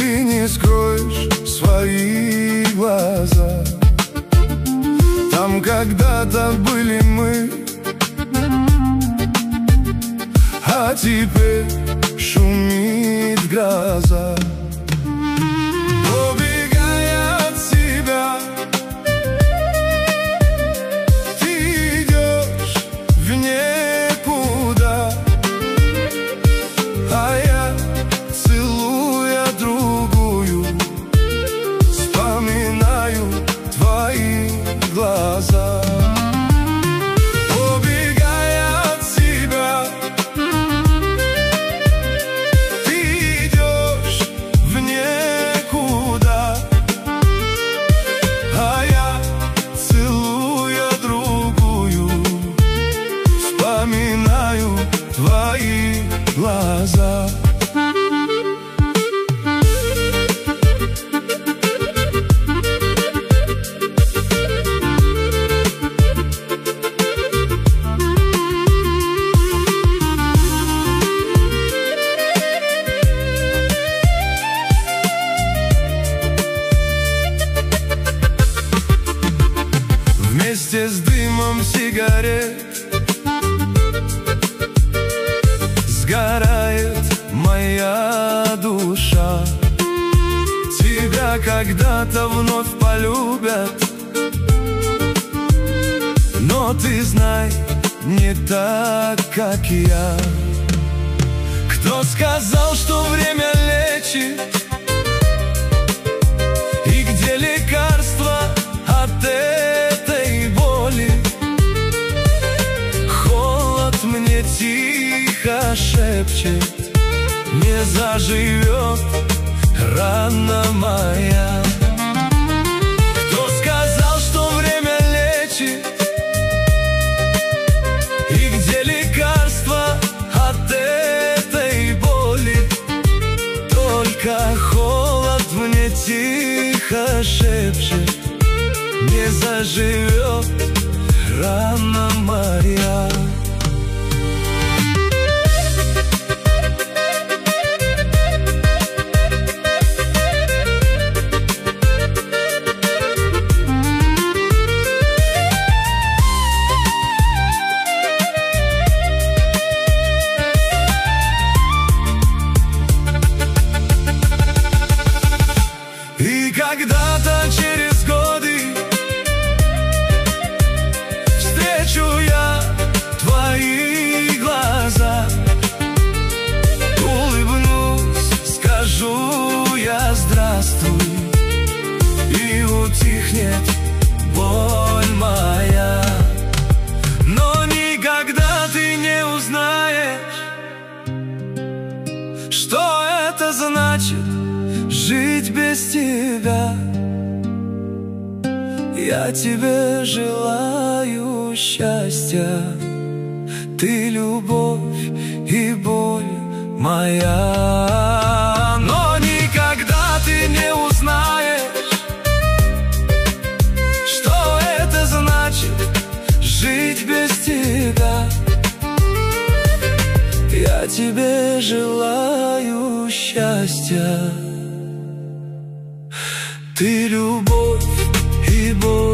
ты не скроешь свои глаза. Там когда-то были мы, а теперь шумит гроза. Убегая от себя, ты идешь в никуда, а я, целуя другую, вспоминаю твои глаза. Убегая от себя, ты идешь в никуда, а я, целуя другую, вспоминаю твои глаза. Вместе с дымом сигарет сгорает моя душа. Тебя когда-то вновь полюбят, но ты знай, не так, как я. Кто сказал, что время лечит? И где лекарство от этой боли? Холод мне тихо шепчет: не заживет рана моя. Кто сказал, что время лечит? И где лекарство от этой боли? Только холод мне тихо шепчет: не заживет рана моя. И когда-то через годы встречу я твои глаза, улыбнусь, скажу я здравствуй, и утихнет боль моя. Но никогда ты не узнаешь, что это значит жить без тебя. Я тебе желаю счастья, ты любовь и боль моя. Но никогда ты не узнаешь, что это значит жить без тебя. Я тебе желаю счастья, ты любовь и боль.